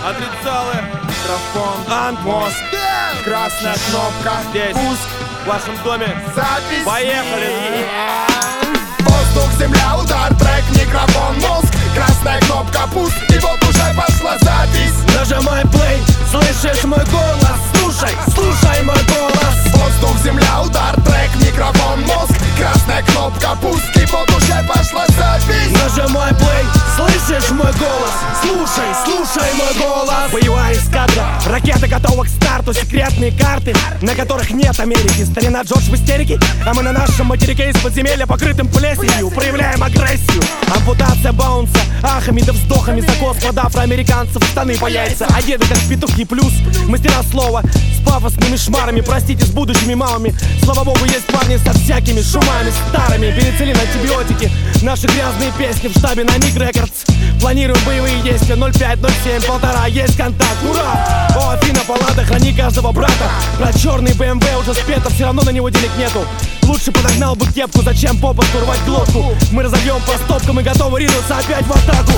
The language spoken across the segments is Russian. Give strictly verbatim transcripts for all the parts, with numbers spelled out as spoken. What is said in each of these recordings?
Отрицалы, микрофон, Антмост, красная кнопка, здесь, пуск, в вашем доме. запись. Поехали! Воздух, земля, удар, трек, микрофон, мозг, красная кнопка, пуск, и вот уже пошла запись. Нажимай плей, слышишь мой голос? Слушай, слушай мой голос. Воздух, земля, удар, трек, микрофон, мозг, красная кнопка, пуск, и вот уже пошла запись. Нажимай плей, слышишь мой голос? Слушай, слушай мой голос. Боевая эскадра, ракеты готовы к старту. Секретные карты, на которых нет Америки. Старина Джордж в истерике, а мы на нашем материке из подземелья, покрытым плесенью, проявляем агрессию. Ампутация баунса, ахами да вздохами. Закос под афроамериканцев, штаны по яйца, одеты как петухи. Плюс мастера слова с пафосными шмарами. Простите, с будущими мамами. Слава богу, есть парни со всякими шумами старыми. Пенициллин, антибиотики, наши грязные песни в штабе на Ник Рекордс. Планируем боевые действия ноль пять ноль семь полтора. Есть контакт, ура! О, Афина, палата, храни каждого брата. Про черный бэ эм вэ уже спето, все равно на него денег нету. Лучше подогнал бы кепку, зачем попусту рвать глотку. Мы разобьем по стопкам и готовы ринуться опять в атаку.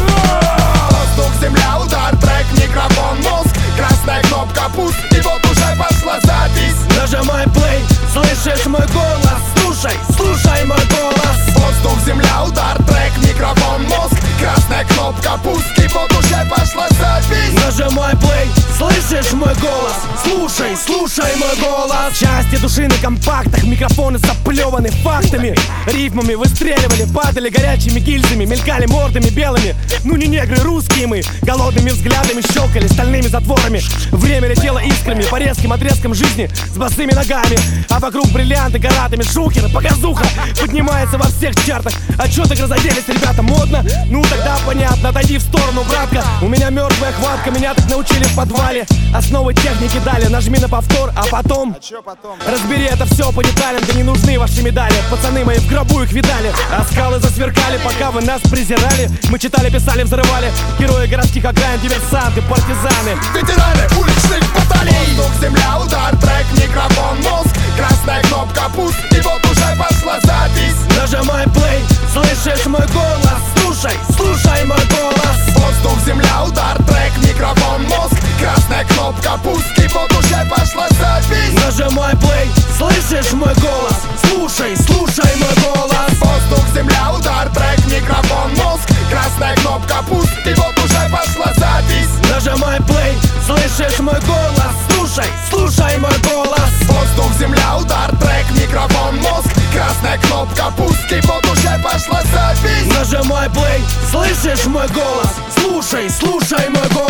Воздух, земля, удар, трек, микрофон, мозг, красная кнопка, пуск, и вот уже пошла запись. Нажимай плей, слышишь мой голос? Слушай, слушай мой голос. Воздух, земля, удар, трек, микрофон, мозг, красная кнопка, пуск, и вот уже пошла запись. Нажимай плей, слышишь мой голос? Слушай, слушай мой голос. Части души на компактах, микрофоны заплеваны фактами. Рифмами выстреливали, падали горячими гильзами, мелькали мордами белыми. Ну не негры, русские мы. Голодными взглядами щелкали стальными затворами. Время летело искрами по резким отрезкам жизни с босыми ногами. А вокруг бриллианты горатыми, шухеры, показуха поднимается во всех чартах. А чё так разоделись, ребята, модно? Ну тогда понятно, отойди в сторону, братка. У меня мертвая хватка, меня так научили в подвале. Основы техники дали, нажми на повтор, а потом, а чё потом? разбери это все по деталям, да не нужны ваши медали. Пацаны мои в гробу их видали, а скалы засверкали, пока вы нас презирали. Мы читали, писали, взрывали. Герои городских окраин, диверсанты, партизаны, ветераны уличных баталий. Воздух, земля, удар, трек, микрофон, мозг, красная кнопка, пуск, и вот уже пошла запись. Нажимай плей, слышишь мой голос? Слушай, слушай мой голос. Воздух, земля, удар, трек, микрофон, мозг, красная кнопка, пуск, и вот уже пошла запись. Нажимай плей, слышишь мой голос? Слушай, слушай мой голос. Воздух, земля, удар, трек, микрофон, мозг, красная кнопка, пуск, и вот уже пошла запись. Нажимай плей, слышишь мой голос? Слушай, слушай мой голос. Воздух, земля, удар, трек, микрофон, мозг, красная кнопка, пуск, и вот уже пошла запись. Нажимай плей, слышишь мой голос? Слушай, слушай мой голос.